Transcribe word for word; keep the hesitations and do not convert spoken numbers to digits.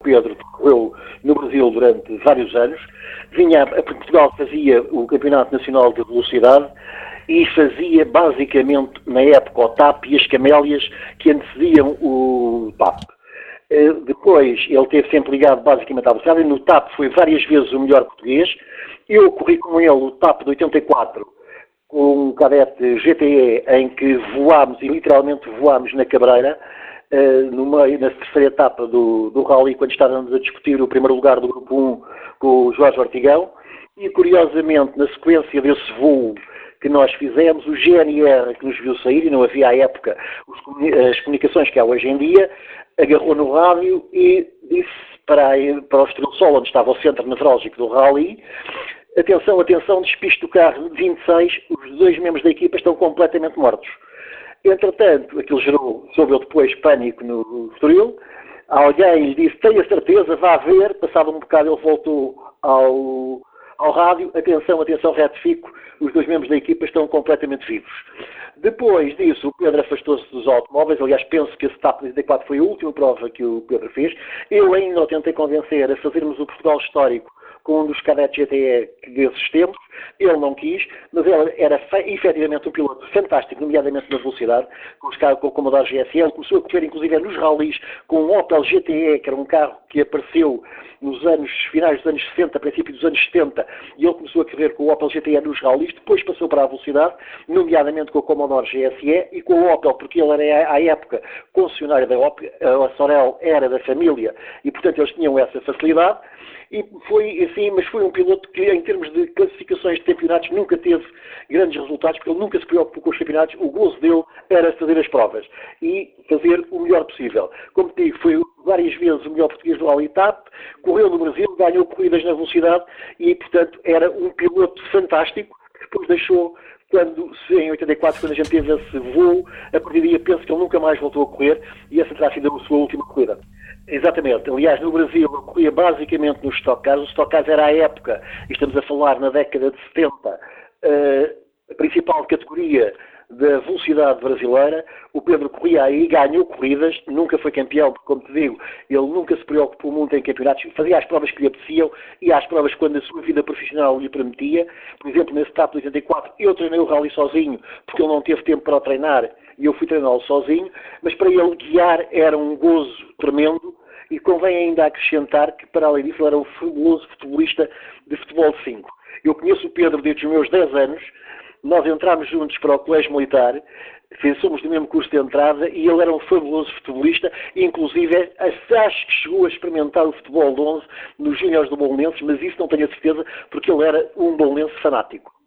Pedro decorreu no Brasil durante vários anos. Vinha a Portugal, fazia o Campeonato Nacional de Velocidade e fazia basicamente na época o T A P e as Camélias que antecediam o T A P. Uh, depois ele esteve sempre ligado basicamente à velocidade. No T A P foi várias vezes o melhor português. Eu corri com ele o T A P de oitenta e quatro com um cadete G T E em que voámos e literalmente voámos na Cabreira. Uh, no meio, na terceira etapa do, do rally, quando estávamos a discutir o primeiro lugar do grupo um com o Jorge Ortigão, e curiosamente, na sequência desse voo que nós fizemos, o G N R que nos viu sair, e não havia à época os, as comunicações que há hoje em dia, agarrou no rádio e disse para, a, para o Estrela Sol, onde estava o centro nevrálgico do rally: atenção, atenção, despiste do carro vinte e seis, os dois membros da equipa estão completamente mortos. Entretanto, aquilo gerou, soube eu depois, pânico no Estoril. Alguém lhe disse: tenha certeza, vá ver. Passado um bocado ele voltou ao, ao rádio: atenção, atenção, retifico, os dois membros da equipa estão completamente vivos. Depois disso, o Pedro afastou-se dos automóveis. Aliás, penso que esse T A P oitenta e quatro foi a última prova que o Pedro fez. Eu ainda o tentei convencer a fazermos o Portugal histórico com um dos cadetes G T E desses tempos. Ele não quis, mas ele era efetivamente um piloto fantástico, nomeadamente na velocidade, com, os carros, com o Commodore G S E. Ele começou a correr, inclusive, nos rallies com um Opel G T E, que era um carro que apareceu nos anos finais dos anos sessenta, princípio dos anos setenta, e ele começou a correr com o Opel G T E nos rallies. Depois passou para a velocidade, nomeadamente com o Commodore G S E e com o Opel, porque ele era, à época, concessionário da Opel. A Sorel era da família e, portanto, eles tinham essa facilidade. E foi assim, mas foi um piloto que, em termos de classificações de campeonatos, nunca teve grandes resultados, porque ele nunca se preocupou com os campeonatos. O gozo dele era fazer as provas e fazer o melhor possível. Como te digo, foi várias vezes o melhor português do Rally T A P, correu no Brasil, ganhou corridas na velocidade e, portanto, era um piloto fantástico, que depois deixou, quando, em oitenta e quatro, quando a gente teve esse voo, a partir daí penso que ele nunca mais voltou a correr e essa terá sido a sua última corrida. Exatamente. Aliás, no Brasil eu corria basicamente nos Stock Cars. O Stock Cars era à época, e estamos a falar na década de setenta, a principal categoria da velocidade brasileira. O Pedro corria aí, ganhou corridas, nunca foi campeão, porque, como te digo, ele nunca se preocupou muito em campeonatos, fazia as provas que lhe apeteciam e às provas quando a sua vida profissional lhe permitia. Por exemplo, nesse T A P de oitenta e quatro, eu treinei o rally sozinho, porque ele não teve tempo para o treinar e eu fui treiná-lo sozinho, mas para ele guiar era um gozo tremendo. E convém ainda acrescentar que, para além disso, ele era um fabuloso futebolista de futebol de cinco. Eu conheço o Pedro desde os meus dez anos, nós entramos juntos para o Colégio Militar, somos do mesmo curso de entrada, e ele era um fabuloso futebolista, e inclusive acho que chegou a experimentar o futebol de onze nos júniores do Bolonenses, mas isso não tenho a certeza, porque ele era um bolonense fanático.